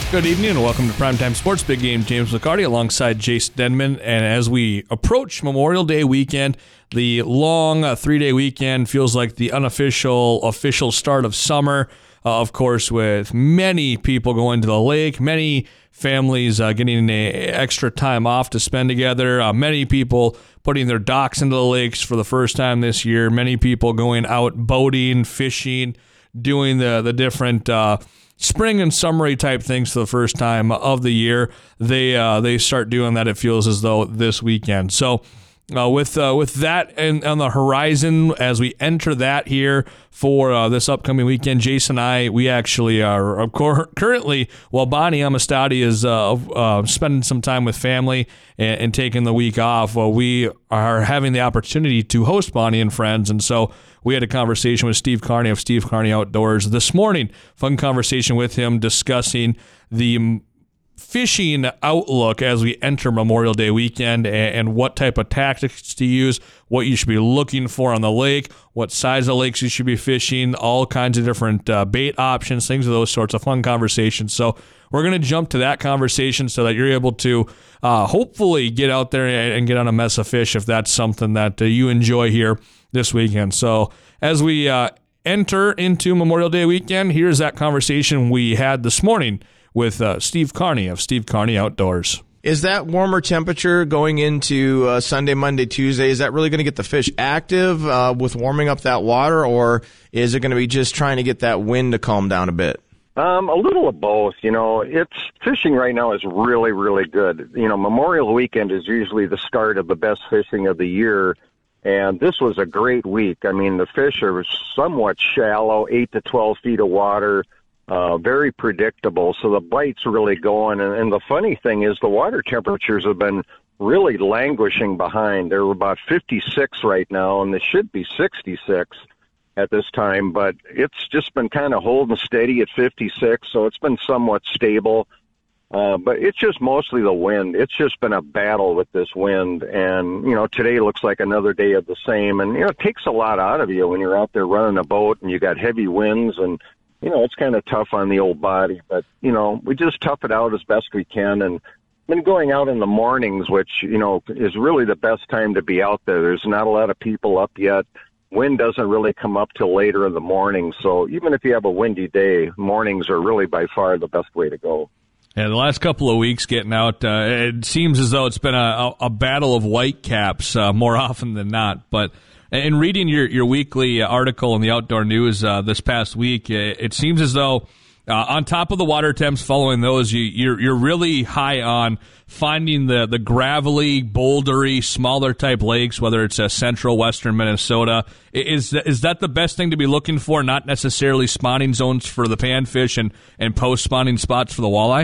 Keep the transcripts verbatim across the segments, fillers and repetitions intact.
Good evening and welcome to Primetime Sports. Big Game James McCarty alongside Jace Denman. And as we approach Memorial Day weekend, the long uh, three-day weekend feels like the unofficial, official start of summer. Uh, of course, with many people going to the lake, many families uh, getting a extra time off to spend together, uh, many people putting their docks into the lakes for the first time this year, many people going out boating, fishing, doing the, the different uh, spring and summery type things for the first time of the year. They uh, they start doing that, it feels as though, this weekend. So uh, with uh, with that and on the horizon, as we enter that here for uh, this upcoming weekend, Jason and I, we actually are of course, currently, while Bonnie Amistadi is uh, uh, spending some time with family and, and taking the week off, well, we are having the opportunity to host Bonnie and Friends. And so we had a conversation with Steve Carney of Steve Carney Outdoors this morning. Fun conversation with him discussing the fishing outlook as we enter Memorial Day weekend and, and what type of tactics to use, what you should be looking for on the lake, what size of lakes you should be fishing, all kinds of different uh, bait options, things of those sorts of fun conversations. So we're going to jump to that conversation so that you're able to uh, hopefully get out there and, and get on a mess of fish if that's something that uh, you enjoy here this weekend. So as we uh, enter into Memorial Day weekend, here's that conversation we had this morning with uh, Steve Carney of Steve Carney Outdoors. Is that warmer temperature going into uh, Sunday, Monday, Tuesday, is that really going to get the fish active uh, with warming up that water, or is it going to be just trying to get that wind to calm down a bit? Um, a little of both. You know, it's fishing right now is really, really good. You know, Memorial Weekend is usually the start of the best fishing of the year, and this was a great week. I mean, the fish are somewhat shallow, eight to twelve feet of water. Uh, very predictable, so the bite's really going. And, and the funny thing is the water temperatures have been really languishing behind. They're about fifty-six right now, and they should be sixty-six at this time, but it's just been kind of holding steady at fifty-six, so it's been somewhat stable. Uh, but it's just mostly the wind. It's just been a battle with this wind, and, you know, today looks like another day of the same. And, you know, it takes a lot out of you when you're out there running a boat and you got heavy winds, and you know, it's kind of tough on the old body, but, you know, we just tough it out as best we can. And been going out in the mornings, which, you know, is really the best time to be out there. There's not a lot of people up yet. Wind doesn't really come up till later in the morning. So even if you have a windy day, mornings are really by far the best way to go. Yeah, the last couple of weeks getting out, uh, it seems as though it's been a, a battle of whitecaps uh, more often than not, but in reading your, your weekly article in the Outdoor News uh, this past week, it seems as though uh, on top of the water temps, following those, you, you're you're really high on finding the, the gravelly, bouldery, smaller type lakes, whether it's uh, central, western Minnesota. Is is that the best thing to be looking for, not necessarily spawning zones for the panfish and, and post-spawning spots for the walleye?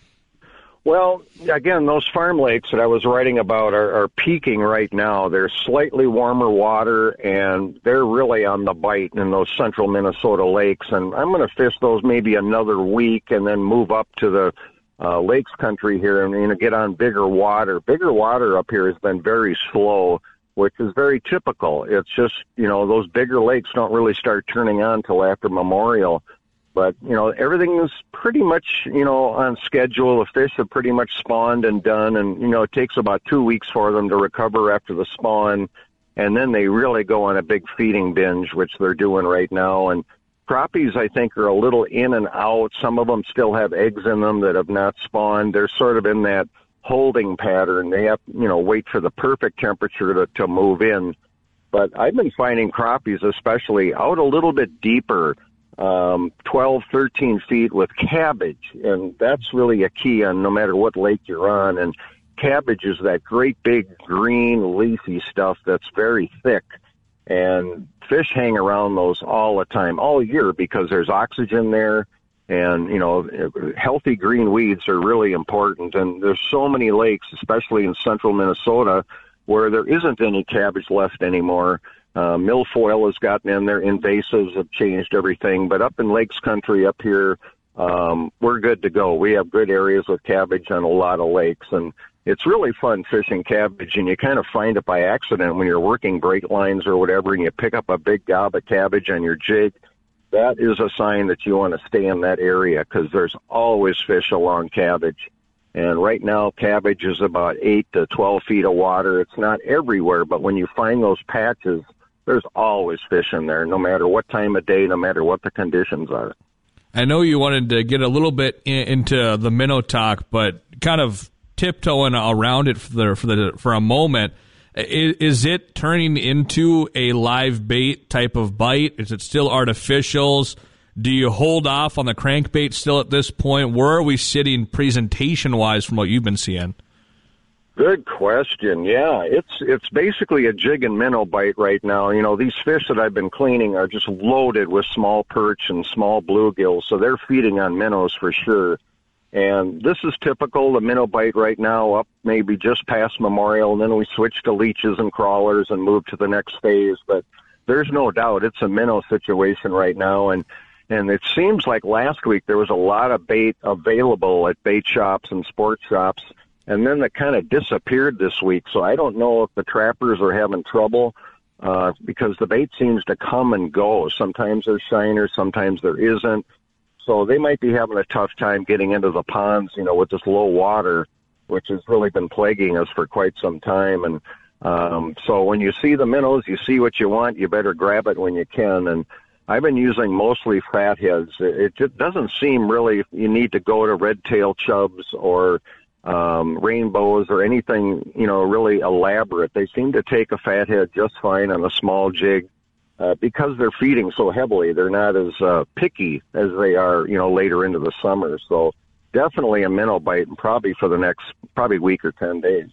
Well, again, those farm lakes that I was writing about are, are peaking right now. They're slightly warmer water, and they're really on the bite in those central Minnesota lakes. And I'm going to fish those maybe another week and then move up to the uh, lakes country here and, you know, get on bigger water. Bigger water up here has been very slow, which is very typical. It's just, you know, those bigger lakes don't really start turning on till after Memorial. But, you know, everything is pretty much, you know, on schedule. The fish have pretty much spawned and done. And, you know, it takes about two weeks for them to recover after the spawn. And then they really go on a big feeding binge, which they're doing right now. And crappies, I think, are a little in and out. Some of them still have eggs in them that have not spawned. They're sort of in that holding pattern. They have, you know, wait for the perfect temperature to, to move in. But I've been finding crappies, especially out a little bit deeper, um, twelve, thirteen feet with cabbage. And that's really a key on no matter what lake you're on. And cabbage is that great big green leafy stuff that's very thick. And fish hang around those all the time, all year, because there's oxygen there. And, you know, healthy green weeds are really important. And there's so many lakes, especially in central Minnesota, where there isn't any cabbage left anymore. Uh, milfoil has gotten in there. Invasives have changed everything. But up in lakes country up here, um, we're good to go. We have good areas with cabbage on a lot of lakes. And it's really fun fishing cabbage, and you kind of find it by accident when you're working break lines or whatever, and you pick up a big gob of cabbage on your jig. that is a sign that you want to stay in that area because there's always fish along Cabbage. And right now, Cabbage is about eight to twelve feet of water. It's not everywhere, but when you find those patches, there's always fish in there, no matter what time of day, no matter what the conditions are. I know you wanted to get a little bit in, into the minnow talk, but kind of tiptoeing around it for the, for the for a moment. Is, is it turning into a live bait type of bite? Is it still artificials? Do you hold off on the crankbait still at this point? Where are we sitting presentation-wise from what you've been seeing? Good question. Yeah, it's it's basically a jig and minnow bite right now. You know, these fish that I've been cleaning are just loaded with small perch and small bluegills, so they're feeding on minnows for sure. And this is typical, the minnow bite right now, up maybe just past Memorial, and then we switch to leeches and crawlers and move to the next phase. But there's no doubt it's a minnow situation right now, and And it seems like last week there was a lot of bait available at bait shops and sports shops, and then that kind of disappeared this week. So I don't know if the trappers are having trouble uh, because the bait seems to come and go. Sometimes there's shiners, sometimes there isn't. So they might be having a tough time getting into the ponds, you know, with this low water, which has really been plaguing us for quite some time. And um, so when you see the minnows, you see what you want, you better grab it when you can. And I've been using mostly fatheads. It just doesn't seem really you need to go to red-tailed chubs or um, rainbows or anything, you know, really elaborate. They seem to take a fathead just fine on a small jig uh, because they're feeding so heavily. They're not as uh, picky as they are, you know, later into the summer. So definitely a minnow bite, and probably for the next probably week or ten days.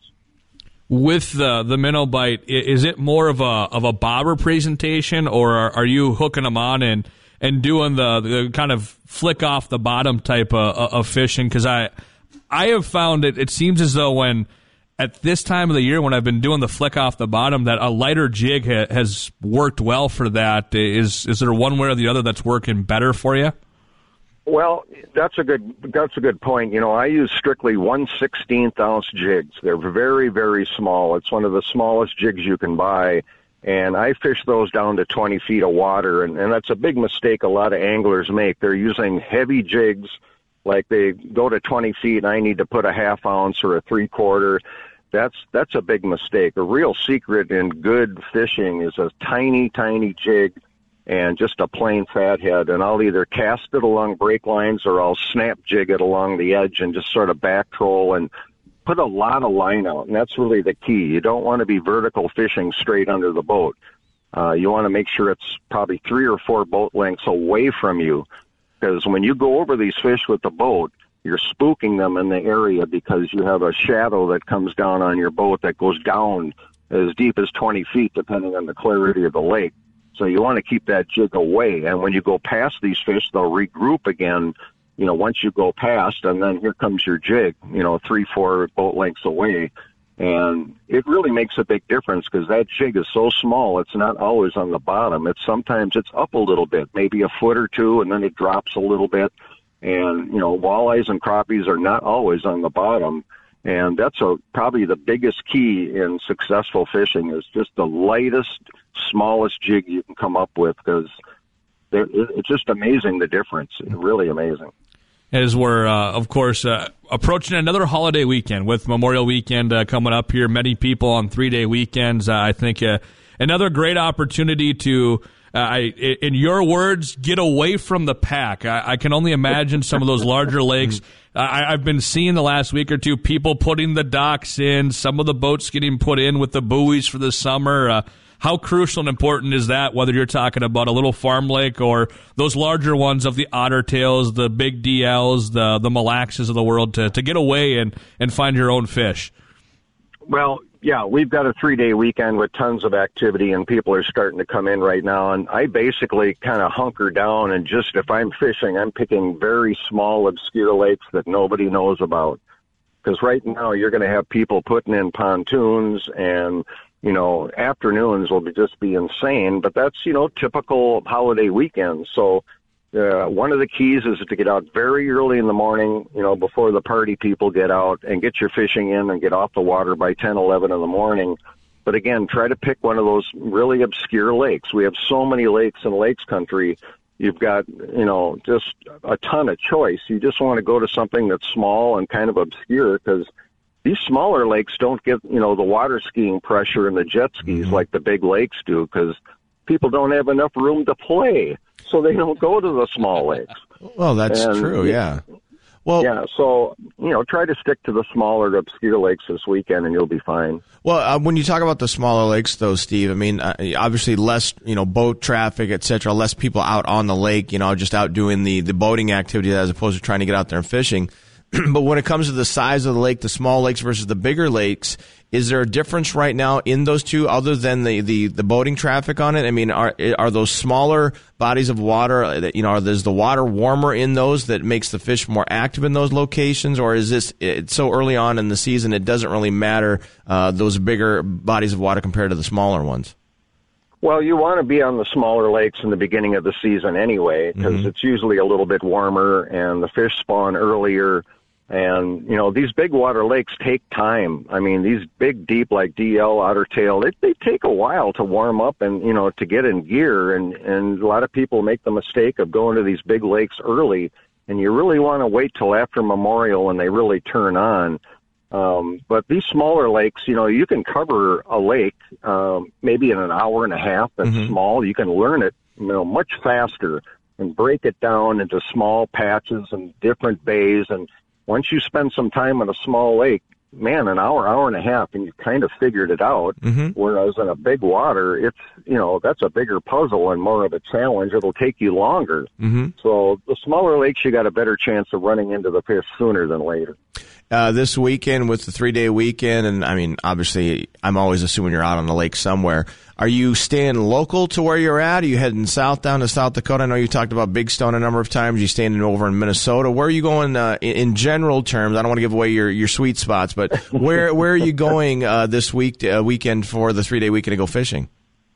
With the the minnow bite, is it more of a of a bobber presentation, or are, are you hooking them on and, and doing the, the kind of flick off the bottom type of, of fishing? Because I I have found it. It seems as though when at this time of the year when I've been doing the flick off the bottom, that a lighter jig ha, has worked well for that. Is is there one way or the other that's working better for you? Well, that's a good that's a good point. You know, I use strictly one sixteenth ounce jigs. They're very, very small. It's one of the smallest jigs you can buy, and I fish those down to twenty feet of water, and, and that's a big mistake a lot of anglers make. They're using heavy jigs, like they go to twenty feet, and I need to put a half ounce or a three quarter. That's that's a big mistake. A real secret in good fishing is a tiny, tiny jig and just a plain fathead, and I'll either cast it along break lines or I'll snap jig it along the edge and just sort of back troll and put a lot of line out, and that's really the key. You don't want to be vertical fishing straight under the boat. Uh, you want to make sure it's probably three or four boat lengths away from you, because when you go over these fish with the boat, you're spooking them in the area because you have a shadow that comes down on your boat that goes down as deep as twenty feet, depending on the clarity of the lake. So you want to keep that jig away. And when you go past these fish, they'll regroup again, you know, once you go past, and then here comes your jig, you know, three, four boat lengths away. And it really makes a big difference because that jig is so small, it's not always on the bottom. It's sometimes it's up a little bit, maybe a foot or two, and then it drops a little bit. And, you know, walleyes and crappies are not always on the bottom. And that's a, probably the biggest key in successful fishing is just the lightest, smallest jig you can come up with, because it's just amazing, the difference. It's really amazing. As we're, uh, of course, uh, approaching another holiday weekend with Memorial Weekend uh, coming up here. Many people on three-day weekends. Uh, I think uh, another great opportunity to, uh, I, in your words, get away from the pack. I, I can only imagine some of those larger lakes. I, I've been seeing the last week or two people putting the docks in, some of the boats getting put in with the buoys for the summer. Uh, how crucial and important is that, whether you're talking about a little farm lake or those larger ones of the otter tails, the big D Ls, the the Mille Lacs of the world, to, to get away and, and find your own fish? Well, yeah, we've got a three-day weekend with tons of activity, and people are starting to come in right now. And I basically kind of hunker down, and just if I'm fishing, I'm picking very small, obscure lakes that nobody knows about. Because right now you're going to have people putting in pontoons, and, you know, afternoons will be, just be insane. But that's, you know, typical holiday weekends. So uh, one of the keys is to get out very early in the morning, you know, before the party people get out, and get your fishing in and get off the water by ten, eleven in the morning. But again, try to pick one of those really obscure lakes. We have so many lakes in lakes country you've got, you know, just a ton of choice. You just want to go to something that's small and kind of obscure, because these smaller lakes don't get, you know, the water skiing pressure and the jet skis mm-hmm. like the big lakes do, because people don't have enough room to play, so they don't go to the small lakes. Well, that's and, true, yeah. Well, yeah, so, you know, try to stick to the smaller, obscure lakes this weekend, and you'll be fine. Well, uh, when you talk about the smaller lakes, though, Steve, I mean, uh, obviously less, you know, boat traffic, et cetera, less people out on the lake, you know, just out doing the, the boating activity as opposed to trying to get out there and fishing. But when it comes to the size of the lake, the small lakes versus the bigger lakes, is there a difference right now in those two other than the, the, the boating traffic on it? I mean, are are those smaller bodies of water, that, you know, are, is the water warmer in those that makes the fish more active in those locations? Or is this it's so early on in the season it doesn't really matter, uh, those bigger bodies of water compared to the smaller ones? Well, you want to be on the smaller lakes in the beginning of the season anyway, because mm-hmm. it's usually a little bit warmer and the fish spawn earlier. And, you know, these big water lakes take time. I mean, these big, deep, like D L, Otter Tail, they, they take a while to warm up and, you know, to get in gear. And, and a lot of people make the mistake of going to these big lakes early, and you really want to wait till after Memorial when they really turn on. Um, but these smaller lakes, you know, you can cover a lake um, maybe in an hour and a half. That's mm-hmm. small. You can learn it, you know, much faster and break it down into small patches and different bays. And once you spend some time on a small lake, man, an hour, hour and a half, and you kind of figured it out. Mm-hmm. Whereas in a big water, it's, you know, that's a bigger puzzle and more of a challenge. It'll take you longer. Mm-hmm. So the smaller lakes, you got a better chance of running into the fish sooner than later. Uh, this weekend with the three-day weekend, and I mean, obviously, I'm always assuming you're out on the lake somewhere. Are you staying local to where you're at? Are you heading south down to South Dakota? I know you talked about Big Stone a number of times. You staying over in Minnesota. Where are you going uh, in, in general terms? I don't want to give away your, your sweet spots, but where where are you going uh, this week uh, weekend for the three-day weekend to go fishing?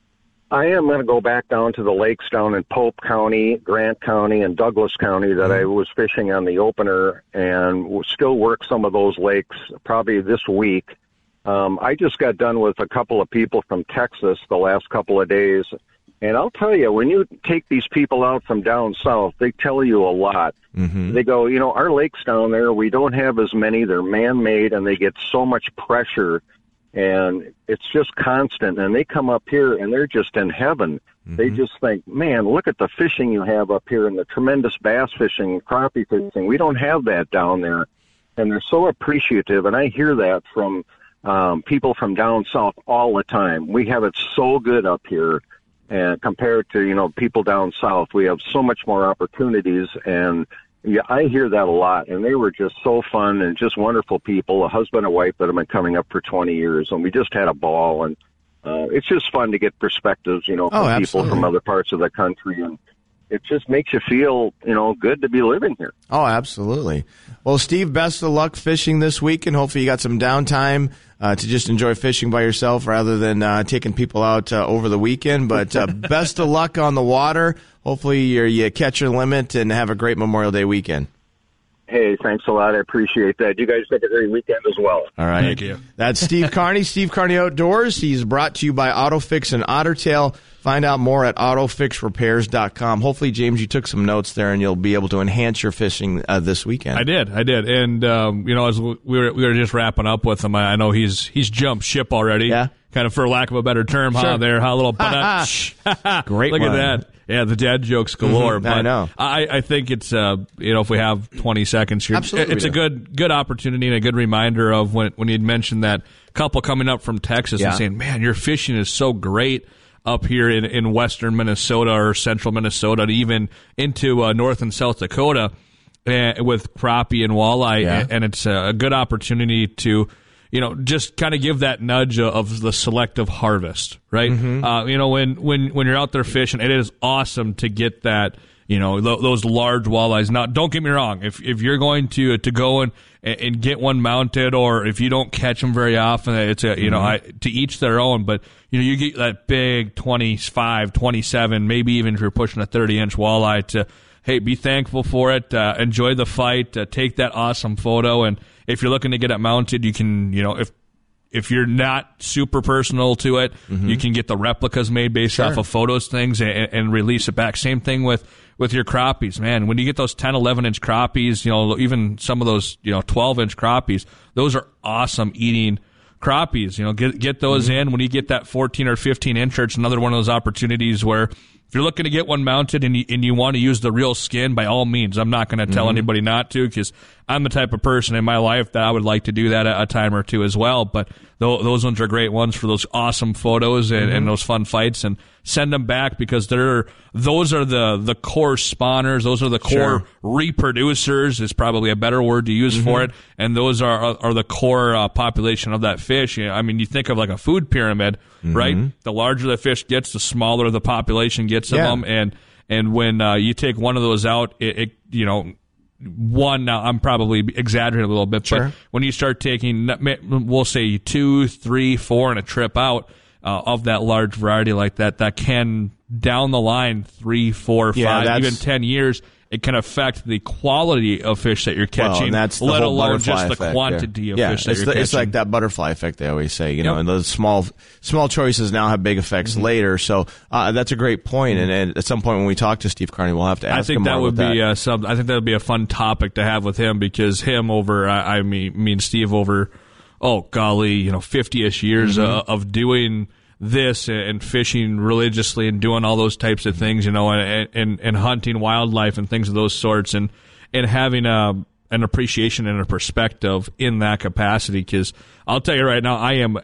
I am going to go back down to the lakes down in Pope County, Grant County, and Douglas County that I was fishing on the opener, and we'll still work some of those lakes probably this week. Um, I just got done with a couple of people from Texas the last couple of days, and I'll tell you, when you take these people out from down south, they tell you a lot. Mm-hmm. They go, you know, our lakes down there, we don't have as many. They're man-made, and they get so much pressure, and it's just constant. And they come up here, and they're just in heaven. Mm-hmm. They just think, man, look at the fishing you have up here and the tremendous bass fishing, crappie fishing. We don't have that down there. And they're so appreciative, and I hear that from um, people from down south all the time. We have it so good up here, and compared to, you know, people down south, we have so much more opportunities. And yeah, I hear that a lot, and they were just so fun and just wonderful people, a husband and wife that have been coming up for twenty years, and we just had a ball. And uh, it's just fun to get perspectives, you know, from oh, people from other parts of the country, and it just makes you feel, you know, good to be living here. Oh, absolutely. Well, Steve, best of luck fishing this week, and hopefully you got some downtime uh, to just enjoy fishing by yourself rather than uh, taking people out uh, over the weekend. But uh, best of luck on the water. Hopefully you're, you catch your limit and have a great Memorial Day weekend. Hey, thanks a lot. I appreciate that. You guys have a great weekend as well. All right. Thank you. That's Steve Carney, Steve Carney Outdoors. He's brought to you by AutoFix and Otter Tail. Find out more at auto fix repairs dot com. Hopefully, James, you took some notes there, and you'll be able to enhance your fishing uh, this weekend. I did, I did, and um, you know, as we were we were just wrapping up with him, I know he's he's jumped ship already. Yeah, kind of for lack of a better term, sure. huh? There, huh? A little great. Look one. at that. Yeah, the dad jokes galore. Mm-hmm, but I know. I, I think it's uh, you know, if we have twenty seconds here, Absolutely it's a good good opportunity and a good reminder of when when you'd mentioned that couple coming up from Texas yeah. and saying, "Man, your fishing is so great up here in, in western Minnesota or central Minnesota, and even into uh, north and South Dakota uh, with crappie and walleye," yeah. and, and it's a good opportunity to, you know, just kind of give that nudge of the selective harvest, right? Mm-hmm. Uh, you know, when, when, when you're out there fishing, it is awesome to get that, you know, th- those large walleyes. Now, don't get me wrong. If if you're going to to go and, and get one mounted, or if you don't catch them very often, it's a, you mm-hmm. know, I, to each their own. But, you know, you get that big twenty-five, twenty-seven, maybe even if you're pushing a thirty-inch walleye to, hey, be thankful for it, uh, enjoy the fight, uh, take that awesome photo, and if you're looking to get it mounted, you can, you know, if if you're not super personal to it, mm-hmm. you can get the replicas made based sure. off of photos, things, and, and release it back. Same thing with, with your crappies, man. When you get those ten, eleven inch crappies, you know, even some of those, you know, twelve inch crappies, those are awesome eating crappies. You know, get get those mm-hmm. in. When you get that fourteen or fifteen inch, it's another one of those opportunities where if you're looking to get one mounted and you, and you want to use the real skin, by all means. I'm not going to tell mm-hmm. anybody not to, because I'm the type of person in my life that I would like to do that a, a time or two as well. But th- those ones are great ones for those awesome photos and, mm-hmm. and those fun fights. And send them back, because they're those are the the core spawners. Those are the core sure. reproducers is probably a better word to use mm-hmm. for it. And those are are, are the core uh, population of that fish. You know, I mean, you think of like a food pyramid, mm-hmm. right? The larger the fish gets, the smaller the population gets of yeah. them. And and when uh, you take one of those out, it, it you know. One, now I'm probably exaggerating a little bit, sure. but when you start taking, we'll say two, three, four in a trip out uh, of that large variety like that, that can down the line, three, four, yeah, five, even ten years, it can affect the quality of fish that you're catching, well, and that's let the alone just effect, the quantity yeah. of yeah, fish that it's you're the, catching. It's like that butterfly effect they always say, you know, yep. and those small small choices now have big effects mm-hmm. later. So uh, that's a great point. Mm-hmm. And, and at some point when we talk to Steve Carney, we'll have to ask him I think him that more would about be that. Uh, some. I think that would be a fun topic to have with him, because him over, I, I mean, me and Steve over, oh golly, you know, fifty-ish years mm-hmm. uh, of doing this and fishing religiously and doing all those types of things, you know, and and, and hunting wildlife and things of those sorts, and and having a an appreciation and a perspective in that capacity. Because I'll tell you right now, I am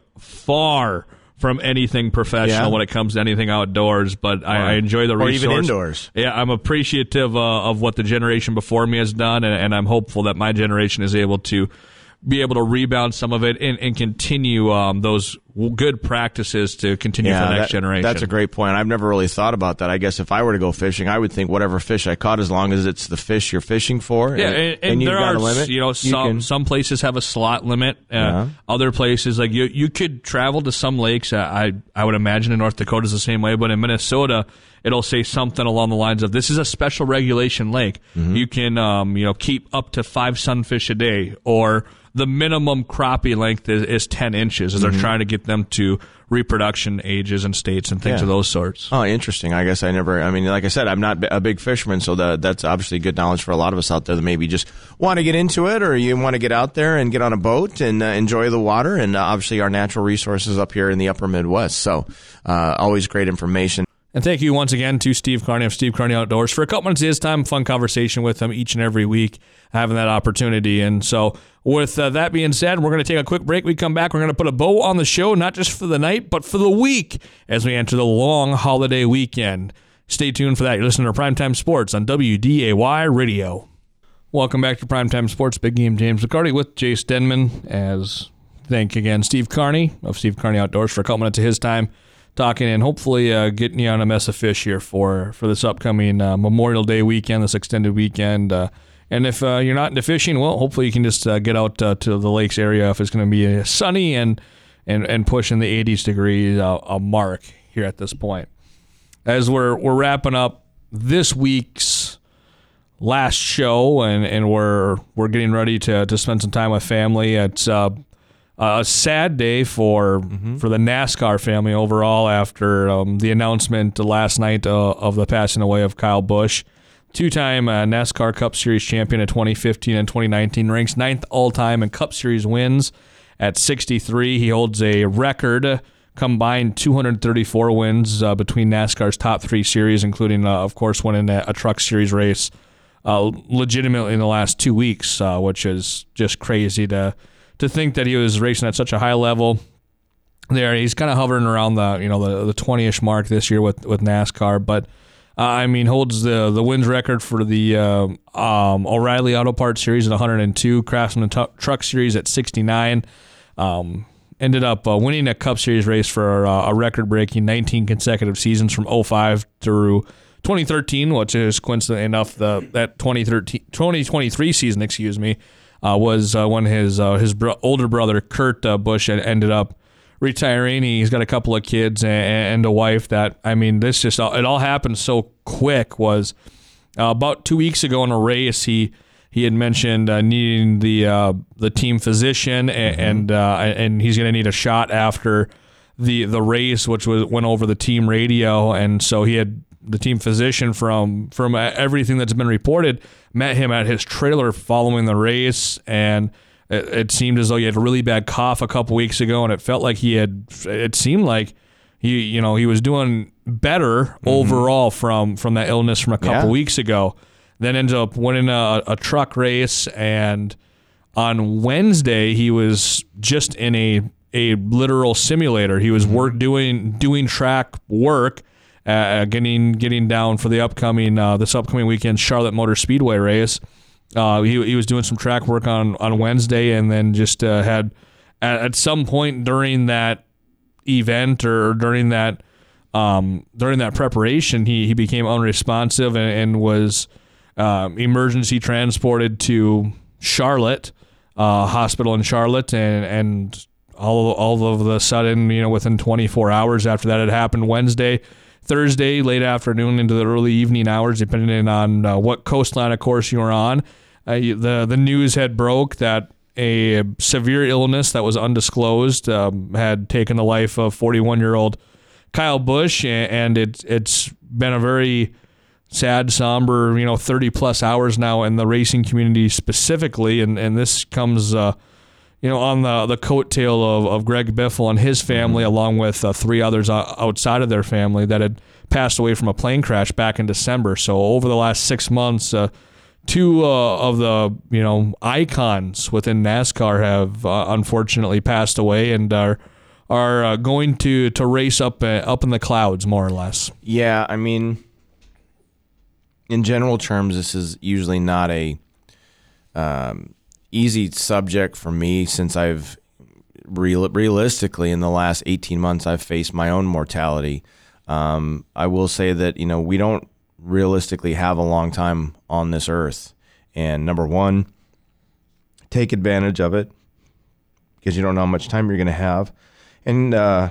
far from anything professional yeah. when it comes to anything outdoors, but I, I enjoy the or resource. even indoors. Yeah, I'm appreciative uh, of what the generation before me has done, and, and I'm hopeful that my generation is able to be able to rebound some of it and, and continue um, those good practices to continue yeah, for the next that, generation. That's a great point. I've never really thought about that. I guess if I were to go fishing, I would think whatever fish I caught, as long as it's the fish you're fishing for. Yeah, and, and, and, and you've there got are a limit, you know you some can, some places have a slot limit. Uh, yeah. Other places, like you, you could travel to some lakes. Uh, I I would imagine in North Dakota is the same way, but in Minnesota, it'll say something along the lines of, this is a special regulation lake. Mm-hmm. You can um, you know keep up to five sunfish a day, or the minimum crappie length is, is ten inches, as mm-hmm. they're trying to get them to reproduction ages and states and things yeah. of those sorts. Oh, interesting. I guess I never, I mean, like I said, I'm not a big fisherman, so that, that's obviously good knowledge for a lot of us out there that maybe just want to get into it, or you want to get out there and get on a boat and uh, enjoy the water, and uh, obviously our natural resources up here in the upper Midwest. So uh, always great information. And thank you once again to Steve Carney of Steve Carney Outdoors for a couple minutes of his time, fun conversation with him each and every week, having that opportunity. And so with uh, that being said, we're going to take a quick break. We come back, we're going to put a bow on the show, not just for the night, but for the week as we enter the long holiday weekend. Stay tuned for that. You're listening to Primetime Sports on W D A Y Radio. Welcome back to Primetime Sports. Big Game James McCarty with Jace Denman. As thank again Steve Carney of Steve Carney Outdoors for a couple minutes of his time talking and hopefully uh, getting you on a mess of fish here for, for this upcoming uh, Memorial Day weekend, this extended weekend. Uh, and if uh, you're not into fishing, well, hopefully you can just uh, get out uh, to the lakes area if it's going to be uh, sunny and, and, and pushing the eighties degree uh, a mark here at this point. As we're we're wrapping up this week's last show, and, and we're we're getting ready to, to spend some time with family. It's uh, a sad day for mm-hmm. for the NASCAR family overall after um, the announcement last night uh, of the passing away of Kyle Busch, two-time uh, NASCAR Cup Series champion in twenty fifteen and twenty nineteen, ranks ninth all-time in Cup Series wins at sixty-three. He holds a record combined two hundred thirty-four wins uh, between NASCAR's top three series, including, uh, of course, winning a, a Truck Series race uh, legitimately in the last two weeks, uh, which is just crazy to to think that he was racing at such a high level there. He's kind of hovering around the you know the the twenty-ish mark this year with, with NASCAR, but uh, I mean holds the the wins record for the uh, um, O'Reilly Auto Parts Series at one hundred two, Craftsman t- Truck Series at sixty-nine. Um, ended up uh, winning a Cup Series race for uh, a record-breaking nineteen consecutive seasons from oh five through twenty thirteen, which is coincidentally enough the that twenty thirteen twenty twenty-three season, excuse me. Uh, was uh, when his uh, his bro- older brother Kurt uh, Busch had ended up retiring. He's got a couple of kids and, and a wife. That I mean, this just all, it all happened so quick. Was uh, about two weeks ago in a race, he he had mentioned uh, needing the uh, the team physician, and mm-hmm. and, uh, and he's going to need a shot after the the race, which was went over the team radio, and so he had the team physician from from everything that's been reported met him at his trailer following the race, and it, it seemed as though he had a really bad cough a couple weeks ago, and it felt like he had. It seemed like he you know he was doing better mm-hmm. overall from from that illness from a couple yeah. weeks ago. Then ended up winning a, a truck race, and on Wednesday he was just in a a literal simulator. He was work doing doing track work, uh, getting getting down for the upcoming uh, this upcoming weekend Charlotte Motor Speedway race. Uh, he he was doing some track work on, on Wednesday, and then just uh, had at, at some point during that event or during that um, during that preparation, he he became unresponsive and, and was um, emergency transported to Charlotte uh, hospital in Charlotte, and and. All, all of a sudden, you know, within twenty-four hours after that had happened, Wednesday, Thursday, late afternoon into the early evening hours, depending on uh, what coastline, of course, you were on, uh, the the news had broke that a severe illness that was undisclosed um, had taken the life of forty-one-year-old Kyle Busch, and it, it's been a very sad, somber, you know, thirty-plus hours now in the racing community specifically, and, and this comes... Uh, You know, on the the coattail of, of Greg Biffle and his family, mm-hmm. along with uh, three others outside of their family that had passed away from a plane crash back in December. So over the last six months, uh, two uh, of the you know icons within NASCAR have uh, unfortunately passed away and are are uh, going to to race up uh, up in the clouds, more or less. Yeah, I mean, in general terms, this is usually not a. Um, easy subject for me, since I've real, realistically in the last eighteen months I've faced my own mortality. Um, I will say that, you know, we don't realistically have a long time on this earth. And number one, take advantage of it, because you don't know how much time you're going to have. And, uh,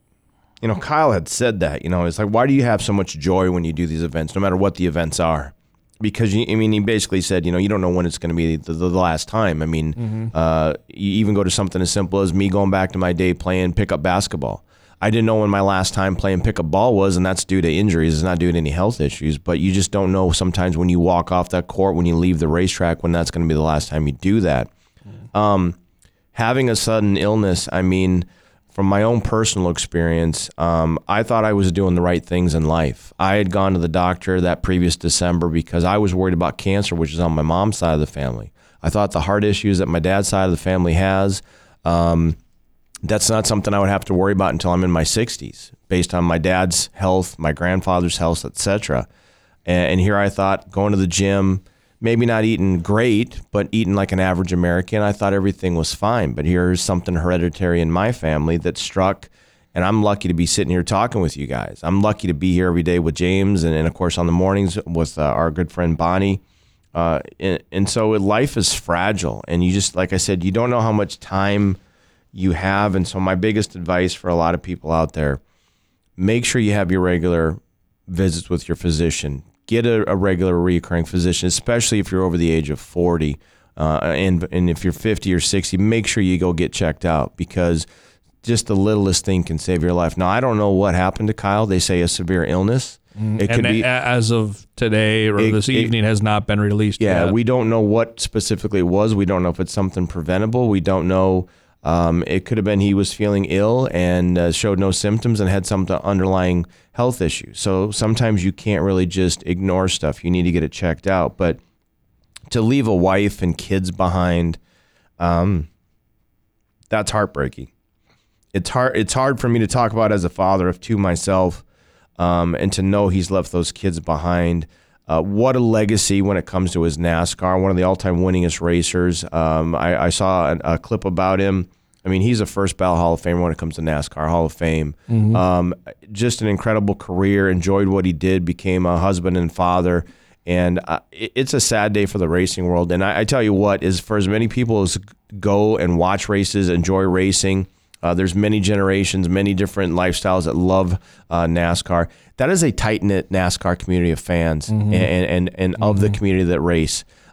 you know, Kyle had said that, you know, it's like, why do you have so much joy when you do these events, no matter what the events are? Because, you, I mean, he basically said, you know, you don't know when it's going to be the, the, the last time. I mean, mm-hmm. uh, you even go to something as simple as me going back to my day playing pickup basketball. I didn't know when my last time playing pickup ball was, and that's due to injuries. It's not due to any health issues. But you just don't know sometimes when you walk off that court, when you leave the racetrack, when that's going to be the last time you do that. Mm-hmm. Um, having a sudden illness, I mean... From my own personal experience, um, I thought I was doing the right things in life. I had gone to the doctor that previous December because I was worried about cancer, which is on my mom's side of the family. I thought the heart issues that my dad's side of the family has, um, that's not something I would have to worry about until I'm in my sixties, based on my dad's health, my grandfather's health, et cetera. And, and here I thought, going to the gym, maybe not eating great, but eating like an average American, I thought everything was fine. But here's something hereditary in my family that struck, and I'm lucky to be sitting here talking with you guys. I'm lucky to be here every day with James, and, and of course on the mornings with uh, our good friend Bonnie. Uh, and, and so life is fragile, and you just, like I said, you don't know how much time you have. And so my biggest advice for a lot of people out there, make sure you have your regular visits with your physician. Get a, a regular recurring physician, especially if you're over the age of forty. Uh, and, and if you're fifty or sixty, make sure you go get checked out, because just the littlest thing can save your life. Now, I don't know what happened to Kyle. They say a severe illness. Mm, it could be as of today or it, this evening it, has not been released yeah, yet. We don't know what specifically it was. We don't know if it's something preventable. We don't know. Um, it could have been he was feeling ill and uh, showed no symptoms and had some underlying health issue. So sometimes you can't really just ignore stuff. You need to get it checked out. But to leave a wife and kids behind, um, that's heartbreaking. It's hard. It's hard for me to talk about as a father of two myself, um, and to know he's left those kids behind. Uh, what a legacy when it comes to his NASCAR, one of the all-time winningest racers. Um, I, I saw a, a clip about him. I mean, he's a first ballot Hall of Famer when it comes to NASCAR Hall of Fame. Mm-hmm. Um, just an incredible career, enjoyed what he did, became a husband and father. And uh, it, it's a sad day for the racing world. And I, I tell you what, is for as many people as go and watch races, enjoy racing, uh, there's many generations, many different lifestyles that love uh, NASCAR. That is a tight-knit NASCAR community of fans mm-hmm. and, and, and mm-hmm. of the community that race.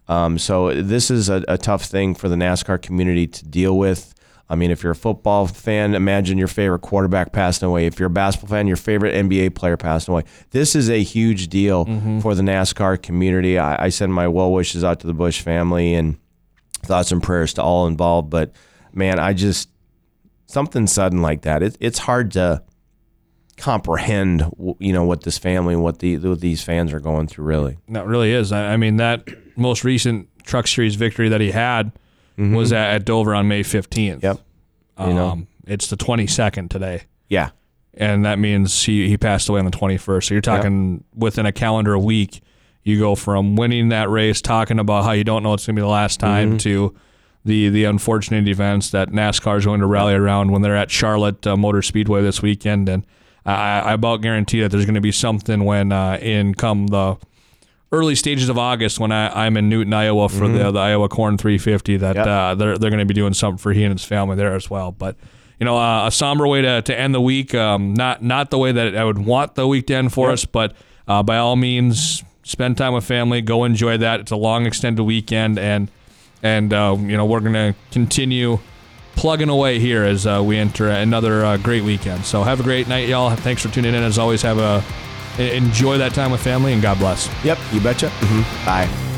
Um, so this is a, a tough thing for the NASCAR community to deal with. I mean, if you're a football fan, imagine your favorite quarterback passing away. If you're a basketball fan, your favorite N B A player passing away. This is a huge deal mm-hmm. for the NASCAR community. I, I send my well wishes out to the Busch family and thoughts and prayers to all involved. But, man, I just, something sudden like that, it, it's hard to comprehend, you know, what this family, what, the, what these fans are going through, really. That really is. I, I mean, that most recent Truck Series victory that he had Mm-hmm. was at, at Dover on May fifteenth. Yep. You um, know. It's the twenty-second today. Yeah. And that means he, he passed away on the twenty-first. So you're talking yep. within a calendar week, you go from winning that race, talking about how you don't know it's going to be the last time, mm-hmm. to the the unfortunate events that NASCAR is going to rally around when they're at Charlotte uh, Motor Speedway this weekend. And I, I about guarantee that there's going to be something when uh, in come the early stages of August when I, I'm in Newton, Iowa for mm-hmm. the, the Iowa Corn three fifty that yep. uh, they're they're going to be doing something for he and his family there as well. But you know, uh, a somber way to, to end the week. Um, not not the way that I would want the week to end for yep. us, but uh, by all means, spend time with family. Go enjoy that. It's a long extended weekend, and and uh, you know we're going to continue plugging away here as uh, we enter another uh, great weekend. So have a great night, y'all. Thanks for tuning in. As always, have a enjoy that time with family, and God bless. Yep, you betcha. Mm-hmm. Bye.